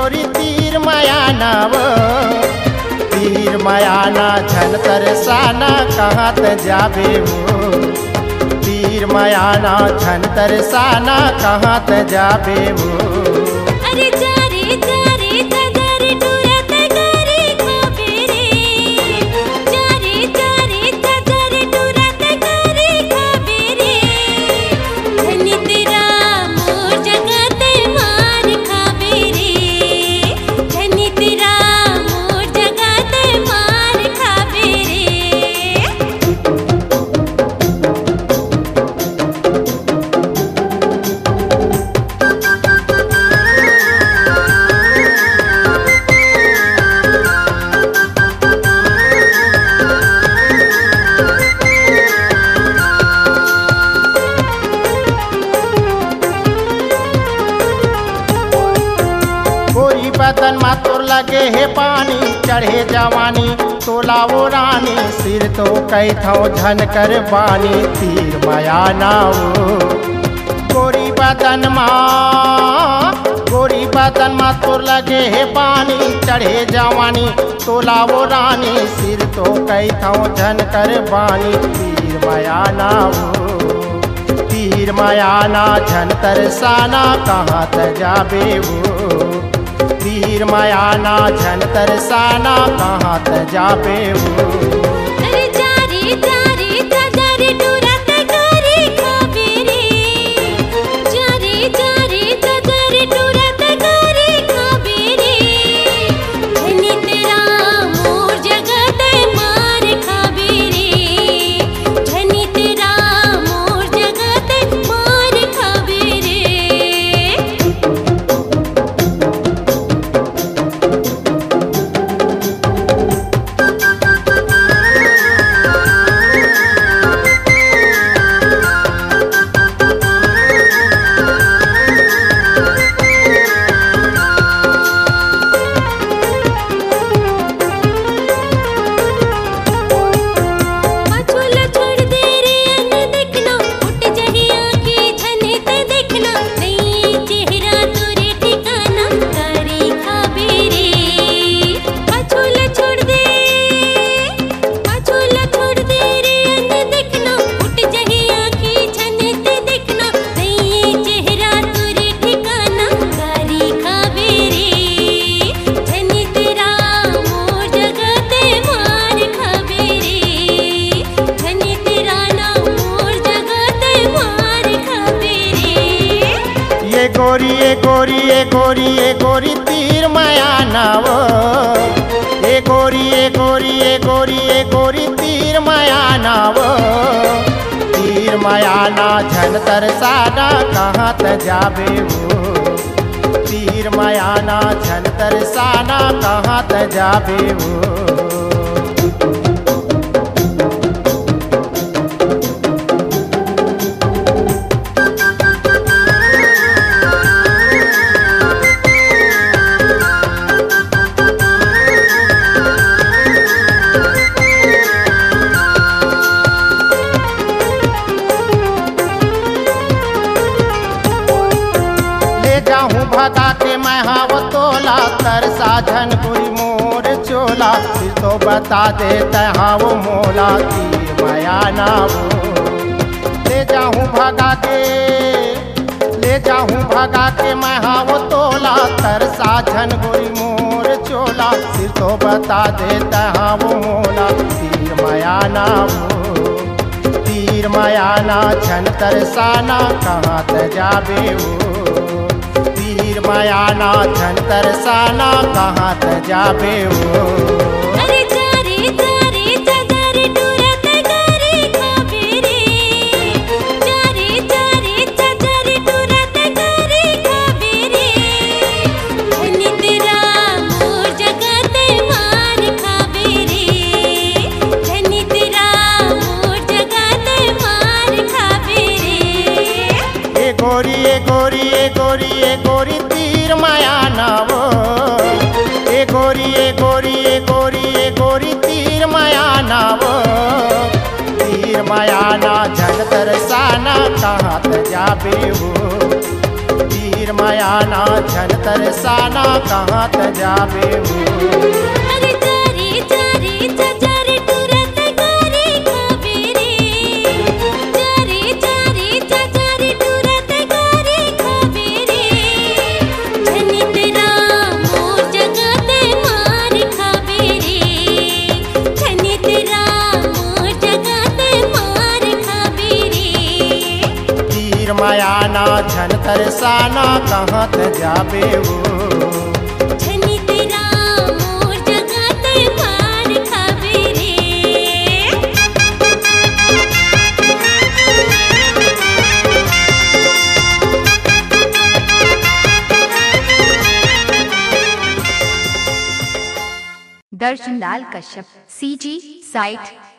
गोरी तीर माया नाव, तीर माया ना झन तरसाना कहाँ त जाबे वो, तीर माया ना झन तरसाना कहाँ त जाबे वो। अरे जा रे जा रे जा रे टूरत गारी खाबे रे, जा रे जा रे जा रे टूरत गारी खाबे रे, धनी तेरा मोर जगत मार खाबे रे, धनी तेरा मोर जगत मार खाबे रे। गोरी बदन मा तोर लगे है पानी, चढ़े जवानी तोला वो रानी, सिर तो कई थो झन कर बानी, तीर माया नाव। गोरी बदन मा तोर लगे है पानी, चढ़े जवानी तोला वो रानी, सिर तो कई थो झन कर बानी, तीर माया नाव। तीर माया ना झन तरसाना कहाँ त जाबे वो, तीर माया ना झन तरसाना कहाँ त जाबे वो। अरे जा रे जा रे टूरत गारी खाबे रे, जा रे जा रे टूरत गारी खाबे रे, धनी तेरा मोर जगत मार खाबे रे, धनी तेरा मोर जगत मार खाबे रे। पाछोला छोड़ दे रे अन देखना, उठ जही आँखी झने ते देखना, नहीं चेहरा तोरे ठिकाना गारी खाबे रे। पाछोला छोड़ दे रे अन देखना, उठ जही आँखी झने ते देखना, नहीं चेहरा तोरे ठिकाना गारी खाबे रे, धनी तेरा मोर जगत मार खाबे रे, धनी तेरा ना मोर जगत मार खाबे रे। ये गोरी तीर माया नाव, ये गोरी तीर माया नाव, तीर माया ना झन तरसाना कहाँ त जाबे वो, तीर माया ना झन तरसाना कहाँ त जाबे वो। ले जाहूँ भगा के मैं हाव तोला, तरसा झन गुरी मोर चोला, फिर तो बता देता हाव मोला, तीर माया नाव। ले जाहूँ भगा के मैं हाव तोला, तरसा झन गुरी मोर चोला, फिर तो बता देता हाव मोला, तीर माया नाव। तीर माया ना झन तरसाना कहाँ त जाबे वो, तीर माया ना झन तरसाना कहाँ त जाबे वो। अरे जा रे टूरत गारी खाबे रे, जा रे टूरत गारी खाबे रे, धनी तेरा मोर जगत मार खाबे रे, धनी तेरा मोर जगत मार खाबे रे। ये गोरी तीर माया नाव, ये गोरी तीर माया नाव, तीर माया ना झन तरसाना कहाँ त जाबे वो, तीर तीर मायाना झन तरसाना कहाँ त जाबे मोर। अरे जारे जारे जारे टूरत गारी खावे रे। जारे जारे जारे टूरत गारी खावे रे। झनित राम मोर जगत मार खावे रे। झनित राम मोर जगत मार खावे रे। तीर मायाना झन तरसाना कहाँ त जाबे वो। झनित राम मोर जगत मार खावे रे। Darshan Lal Kashyap CG site